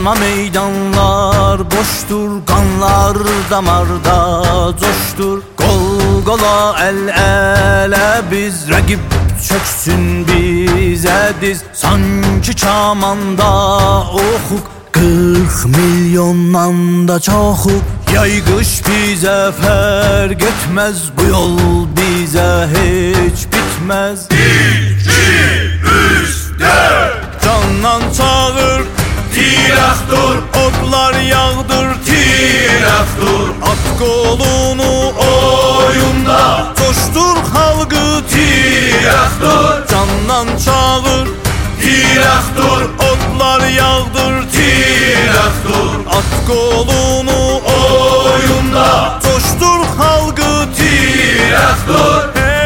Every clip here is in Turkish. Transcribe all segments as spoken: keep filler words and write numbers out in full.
Sanma meydanlar boştur, kanlar damarda coştur. Kol kola el ele biz, rakip çöksün bize diz. Sanki çamanda okuk, kırk milyondan da çokuk. Yay kış bize fark etmez, bu yol bize hiç bitmez. Bir, iki, üç, dört. Candan çağır, Tiraktur, oklar yağdır, tiraktur. at kolunu Oyunda coştur halkı. tiraktur, Candan çağır, tiraktur, oklar yağdır, tiraktur. at kolunu Oyunda coştur halkı. tiraktur. Hey!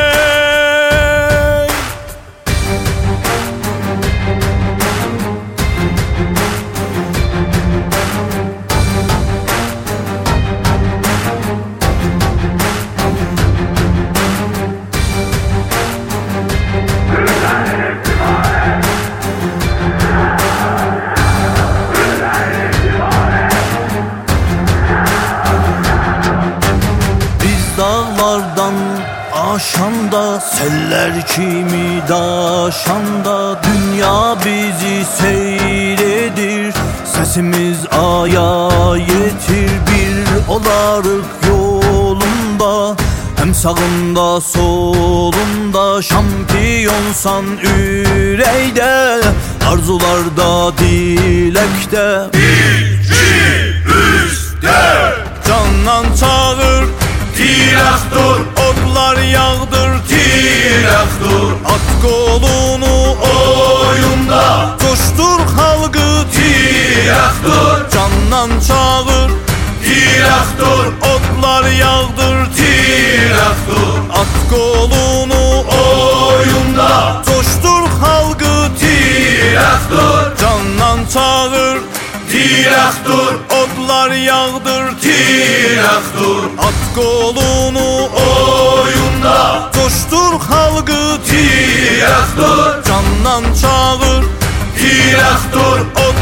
Dağlardan aşanda, seller kimi daşanda, dünya bizi seyredir, sesimiz aya yetir. Bir olarık yolunda, hem sağında solunda, şampiyonsan üreyde, arzularda dilekte. Bir, iki, üç, dört. Candan çağır, Tiraktur, oklar yağdır, tiraktur. at kolunu Oyunda coştur halkı. tiraktur, Candan çağır, tiraktur, oklar yağdır, tiraktur. at kolunu Oyunda coştur halkı. tiraktur, Candan çağır, tiraktur, oklar yağdır, tiraktur. at kolunu Oyunda coştur halkı. tiraktur, Candan çağır, tiraktur,